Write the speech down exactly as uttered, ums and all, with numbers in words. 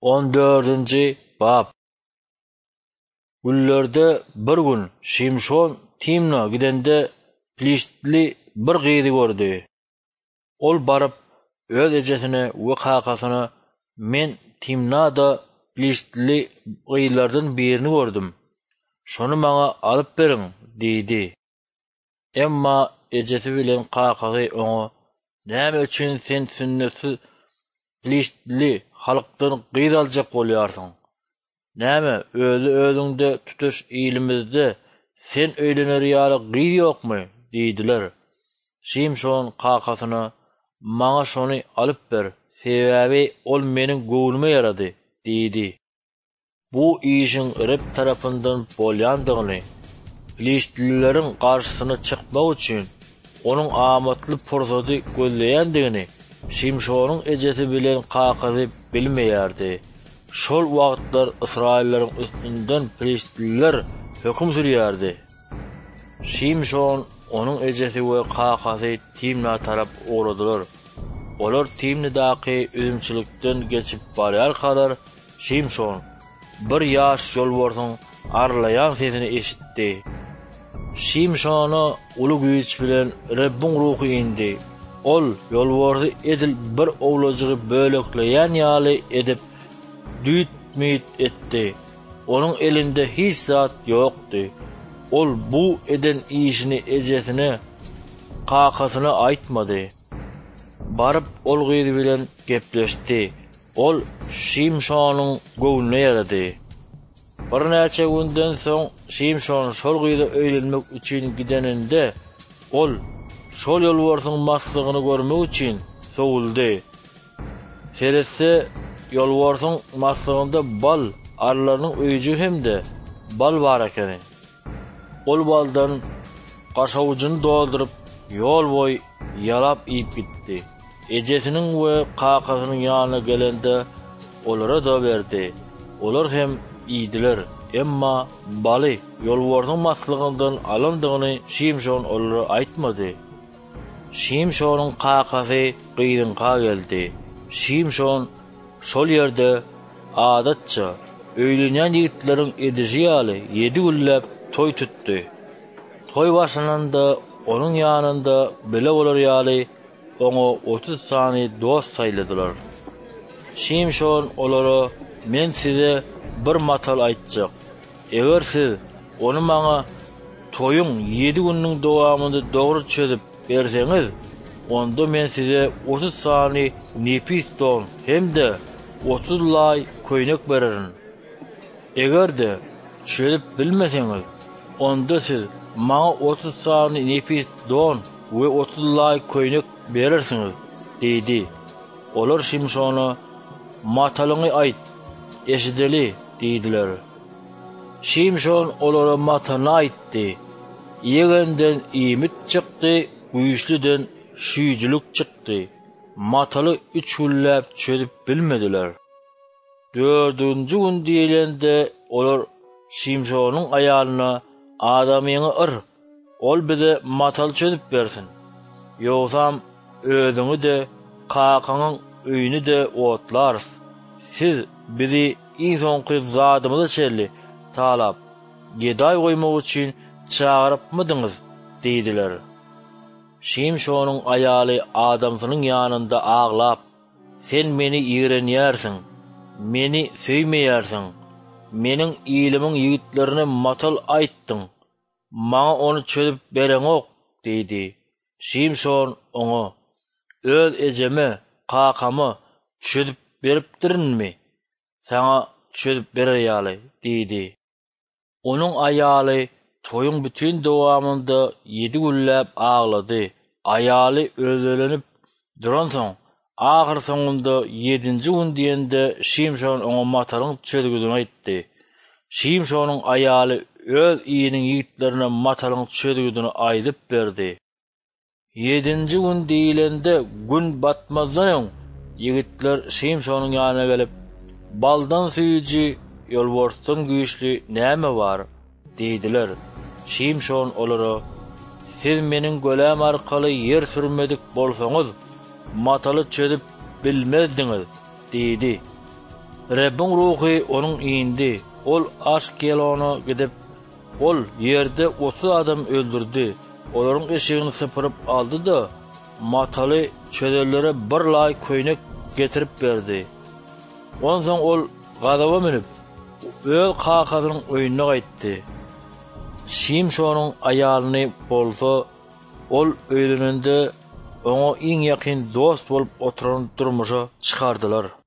on dördünci bab. Güllerde bir gün Şimşon Timna gidende Filistli bir gyzy gördü. Ol barıp öz ejesine we kakasyna men Timnada Filistli gyzlardan birini gördüm. Şonu maňa alyp beriň diýdi. Emma ejesi bilen kakasy oňa "Näme üçin sen sünneti Filistli halkdan gyz aljak bolýarsyň? Näme özü özüňde tutuş ilimizde sen öýlener ýaly gyz ýokmy?" diýdiler. Şimşon kakasyna "Maňa şonu alyp ber, sebäbi ol meniň göwnüme ýarady" diýdi. Bu işin Rab tarapyndan bolýandygyny, Filistlileriň garşysyna çykmak üçin onuň amatly pursaty gözleýändigini Şimşonyň ejesi bilen kakasy bilmeýärdi. Şol wagtlar Israilleriň üstünden Filistliler höküm sürýärdi. Şimşon, onuň ejesi we kakasy Timna tarap uğradylar. Olar Timnadaky üzümçilikden geçip barýar kadar Şimşon bir ýaş ýolborsyň arlaýan sesini eşitdi. Şimşona uly güýç bilen Rabbiň ruhy indi. Ol ýolborsy edil bir owladygy bölekleýän ýaly edip düýtmit etdi. Onuň elinde hiç zat ýokdy. Ol bu eden işini ejesine, kakasyna aýtmady. Barıp ol gyzy bilen gepleşdi. Ol Şimşonyň göwnüne ýarady. Bir näçe günden soň Şimşon şol gyza öýlenmek üçin gideninde ol şol ýolborsyň maslygyny görmek üçin sowuldy. Seretse ýolborsyň maslygynda bal arlarynyň öýüji hemde bal bar ekeni. Ol baldan gaşawugyny doldurup ýol boý ýalap iýip gitdi. Ejesiniň we kakasynyň ýanyna gelende olara da berdi. Olar hem iýdiler. Emma baly ýolborsyň maslygyndan alandygyny Şimşon olara aýtmady. Şimşonyň kakasy gyzynğa geldi. Şimşon şol ýerde adatça öýlenýän ýigitleriň edişi ýaly ýedi güllep toý tutdy. Toý başlananda onuň ýanynda bile bolar ýaly oňa otuz sany dost saýladylar. Şimşon olara "Men size bir matal aýtjak. Eger siz onu maňa toýuň ýedi günniň dowamynda dogry çözüp berseňiz, onda men size otuz sany nepis don hemde otuz lay köýnek bererin. Egerde çözüp bilmeseňiz, onda siz maňa otuz sany nepis don we otuz lay köýnek berersiňiz" diýdi. Olar Şimşona "Matalyňy aýt, eşideli" diýdiler. Şimşon olara matalyny aýtdy. Ýegenden iýmit çykdy, güýçlüden şüýjülük çykdy. Mataly üç güllep çözüp bilmediler. Dördünci gün diýilende olar Şimşonyň aýalyna "Adamyňy yr, ol bize matal çözüp bersin. Ýogsam özüňi de, kakanyň öýüni de otlarys. Siz bizi iň soňky zadymyza çelli talap, geday goýmak üçin çağırypmydyňyz?" diýdiler. Şimşonyň aýaly adamsynyň ýanynda aglap, "Sen meni ýigrenýärsiň, meni söýmeýärsiň, meniň ýylymyň ýigitlerine matal aýtdyň, maňa onu çözüp bereňok" diýdi. Şimşon oňa "Öz ejeme, kakamy çözüp beripdirinmi? Saňa çözüp berer ýaly" diýdi. Onuň aýaly toýuň bütün dowamynda ýedi güllep aglady. Aýaly özlenip duran soň, ahyr soňunda ýedinji gün diýende Şimşon oňa matalyň çözgüdüni aýtdy. Şimşonyň aýaly öz iýiniň ýigitlerine matalyň çözgüdüni aýdyp berdi. Ýedinji gün diýilende gün batmazdan öň ýigitler Şimşonyň ýanyna gelip "Baldan süýüji, ýolborsdan güýçli näme bar?" diýdiler. Şimşon olara "Siz meniň gölem arkaly ýer sürmedik bolsaňyz, mataly çözüp bilmezdiňiz" diýdi. Rabbin ruhy onun indi. Ol Aşkelona gidip ol yerde otuz adam öldürdü. Olaryň eşigini sypyryp aldy da mataly çödellere bir lay köýnek getirip berdi. Ondan ol gadaba minip öl kakazynyň öýüne gaýtdy. Şimşonuň aýalyny bolsa ol öýlenende oňa iň ýakyn dost bolup oturan durmuşa çykardylar.